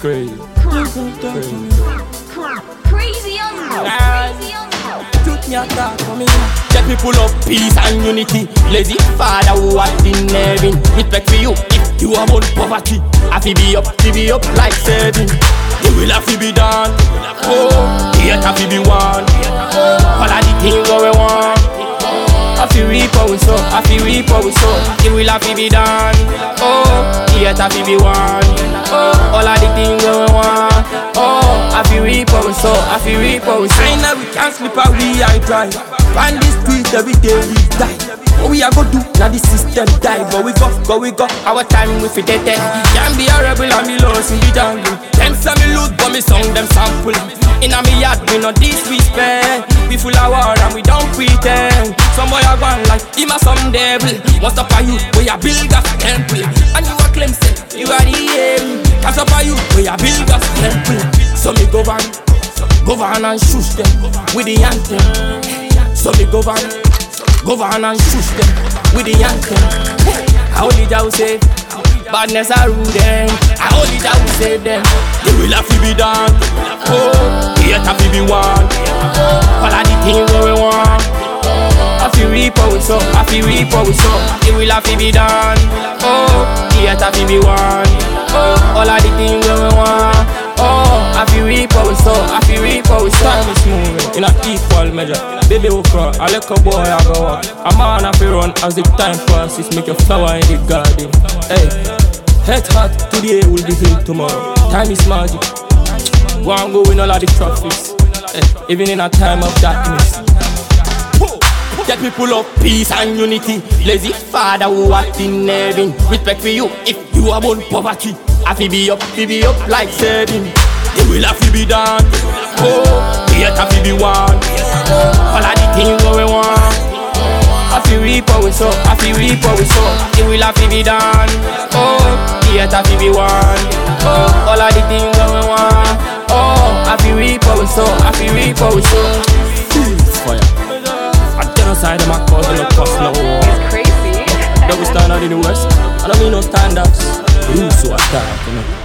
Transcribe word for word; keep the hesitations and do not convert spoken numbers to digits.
crazy. Crazy. Crazy on Crazy on Truth me attack for me. Get people of peace and unity. Lazy father who has been having respect for you. If you are on poverty, I fi be up, fi be up like seven. You will have to be done. Oh, yet have to be one. All of the things that we want, I fi reap what we sow, I fi reap what we sow. You will have to be done. Oh, yet have to be one. Oh, all of the things that we want, oh, I fi reap what we sow, I fi reap what we sow. I know we can't sleep out, we are drive. On the street every day we die. What we are gonna do? Now the system die. But we go, go, we go. Our time we fi dead. Can't be a rebel and be lost in the jungle. Them say me loot but me song them sample. Inna me yard we no disrespect. We full of war and we don't pretend. Some boy a gone like him a some devil. What's up for you? We a build a temple. And you a claim say you are the aim. What's up for you? We a build a temple. So me govern, govern and shush them with the anthem. So me govern, govern and shush them with the anthem. I only Jah say badness a rule them. I only Jah save them. You will have to be done. Oh, yet have to be one. All of the things that we want, I fi reap what we sow, I fi reap what we sow. You will have to be done. Oh, yet have to be one. Oh, all of the things that we want, oh, I fi reap what we sow, I fi reap what we sow. Time is moving in a equal measure. Baby will cry, I let a boy I go up. A man have to run as the time passes. Make a flower in the garden. Hey, head hot today will be healed tomorrow. Time is magic. Go and go in all of the traffics. Hey, even in a time of darkness. Get people of peace and unity. Lazy father who act in heaven. Respect for you if you are born poverty. I fi be up, fi be up like seven. You will have to be done. Oh, yet have to be one. All of the things that we want, I fi reap what we sow, I fi reap what we sow. You will have to be done. Oh, yet have to be one. Oh, all of the things that we want, oh, I fi reap what we sow, I fi reap what we sow. Fire. I genocide them, I cause them to cost no war. Crazy. Double standard in the west, I don't mean no stand-ups. Rules so attack, you know.